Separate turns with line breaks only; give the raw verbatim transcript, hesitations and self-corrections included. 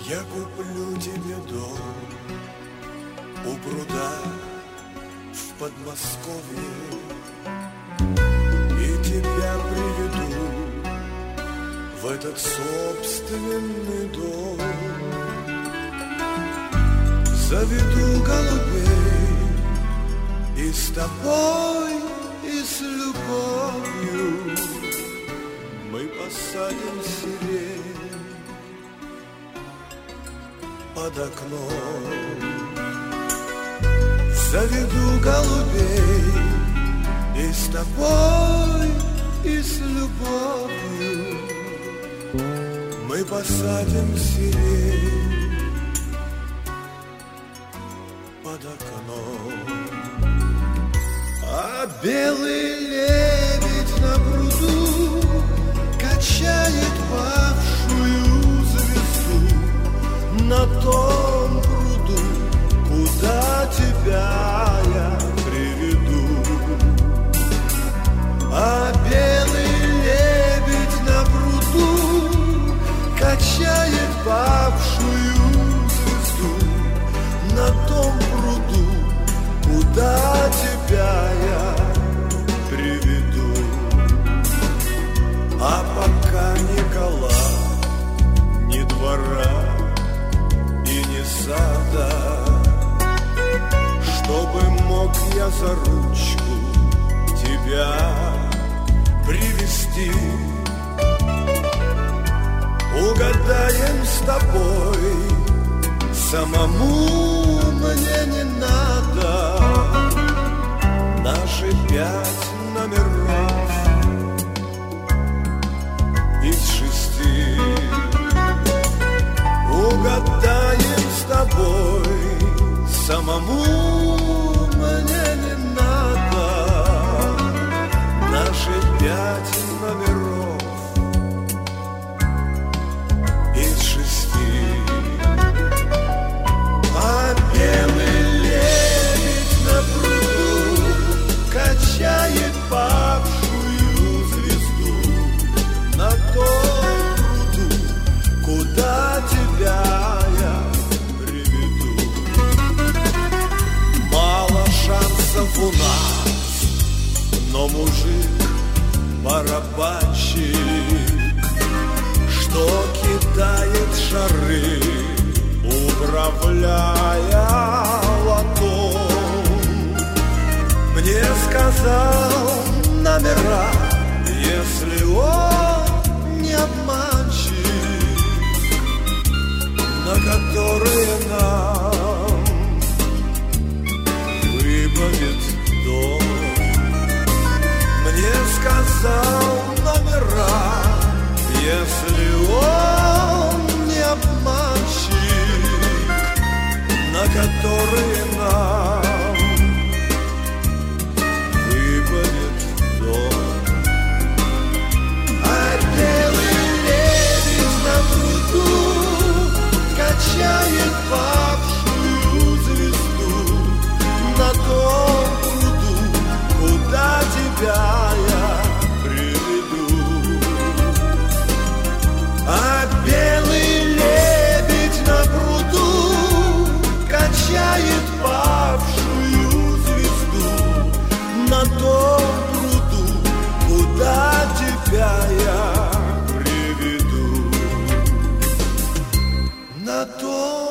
Я куплю тебе дом у пруда в Подмосковье и тебя приведу в этот собственный дом. Заведу голубей и с тобой, и с любовью мы посадим сирень под окном. Заведу голубей и с тобой, и с любовью мы посадим сирень под окном. А белый лебедь на пруду качает павшую звезду на том пруду, куда тебя я приведу. А белый лебедь на пруду качает павшую звезду на том пруду, куда тебя я приведу. А пока ни кола, ни двора и ни сада, чтобы мог я за ручку тебя привести, угадаем с тобой, самому мне не надо наши пять номеров из шести. Угадаем с тобой, самому мне не надо наши пять номеров из шести. А белый лебедь на пруду качает павшую звезду на том пруду, куда тебя я приведу. Мало шансов у нас, но мужик барабанщик, что кидает шары, управляя лотом, мне сказал номера, если он не обманщик, на которые нам выбавит дом. Мне сказал номера, если он не обманщик, на которые нам выпадет дом. А белый лебедь на пруду качает павшую звезду на том пруду, куда тебя я приведу. А белый лебедь на пруду качает павшую звезду на том пруду, куда тебя я приведу. На том